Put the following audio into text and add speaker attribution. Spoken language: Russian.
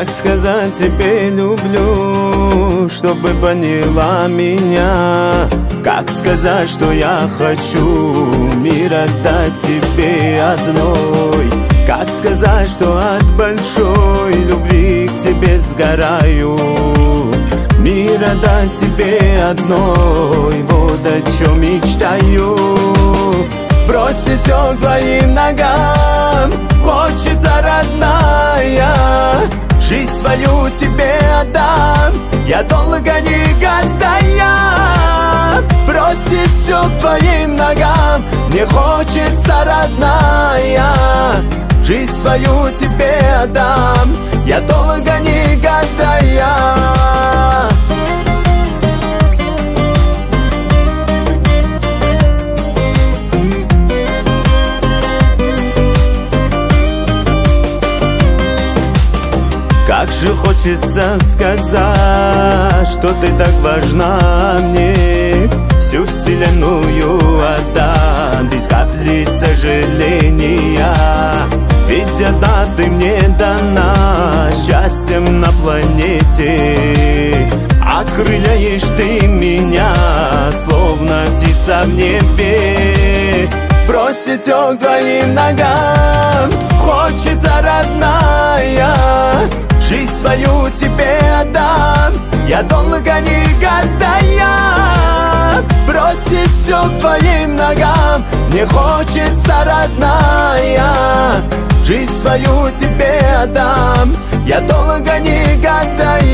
Speaker 1: Как сказать тебе люблю, чтобы поняла меня? Как сказать, что я хочу мир отдать тебе одной? Как сказать, что от большой любви к тебе сгораю? Мир отдать тебе одной, вот о чем мечтаю. Бросить все к твоим ногам хочется, родная. Жизнь свою тебе отдам, я долго не гадая. Бросить все к твоим ногам мне хочется, родная. Жизнь свою тебе отдам, я долго не гадая. Как же хочется сказать, что ты так важна мне. Всю вселенную отдам без капли сожаления. Ведь одна ты мне дана счастьем на планете. Окрыляешь ты меня, словно птица в небе. Бросить все к твоим ногам хочется, родная. Жизнь свою тебе отдам, я долго не гадая. Бросить все к твоим ногам мне хочется, родная. Жизнь свою тебе отдам, я долго не гадая.